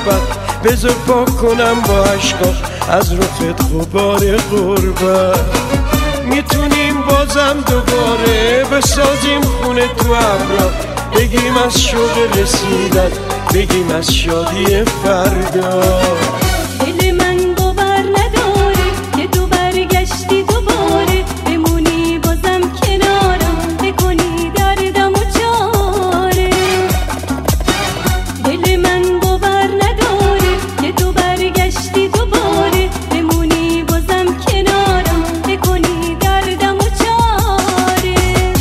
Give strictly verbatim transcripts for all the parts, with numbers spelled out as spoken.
محبت بذار پاک کنم با عشقا از رخت غبار غربت. میتونیم بازم دوباره بسازیم خونه تو ابرا، بگیم از شوق رسیدن، بگیم از شادی فردا. دل من باور نداره که تو برگشتی دوباره، بمونی بازم کنارم، بکنی دردم و چاره. دل من باور نداره که تو برگشتی دوباره، بمونی بازم کنارم، بکنی دردم و چاره.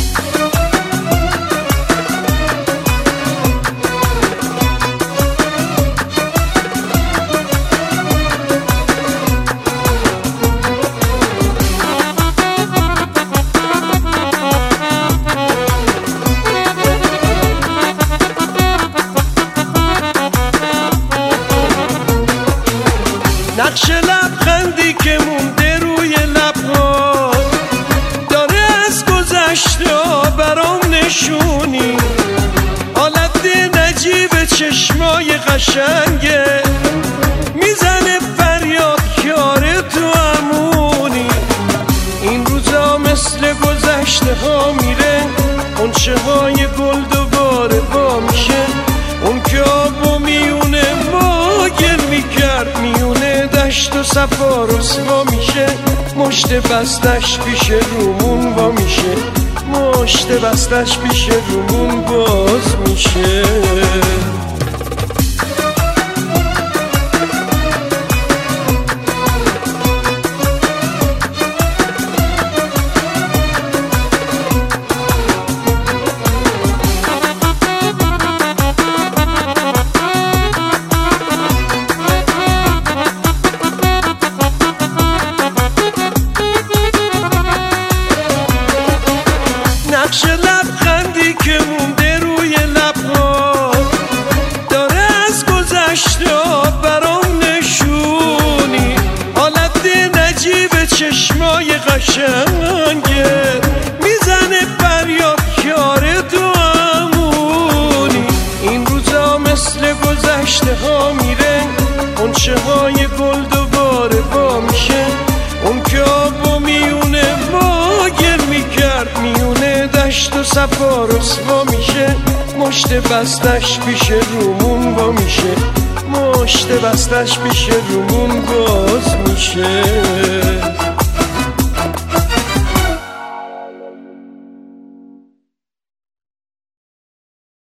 نقش لبخندی که مونده روی لبها داره از گذشته برام نشونی، حالت نجیب چشمای قشنگه میزنه فریاد یاره تو امونی. این روزا مثل گذشته ها میره، غنچه های گل دوباره با میشه، اون که آبو میونه ما گل میکرد میونه دشت و صفا رسوا میشه، مشت بستش پیش رومون با میشه، مشت بستش پیش رومون باز میشه. نقش لبخندی که مونده روی لبها داره از گذشته برام نشونی، حالت نجیب چشمای قشنگه میزنه فریاد یاره تو امونی. این روزا مثل گذشته ها میره، غنچه های گل دوباره با میشه، اون که آبو میونه ما گل میکرد میونه دشت و صفا رسوا میشه، مشت بستش پیش رومون با میشه، مشت بستش پیش رومون باز میشه.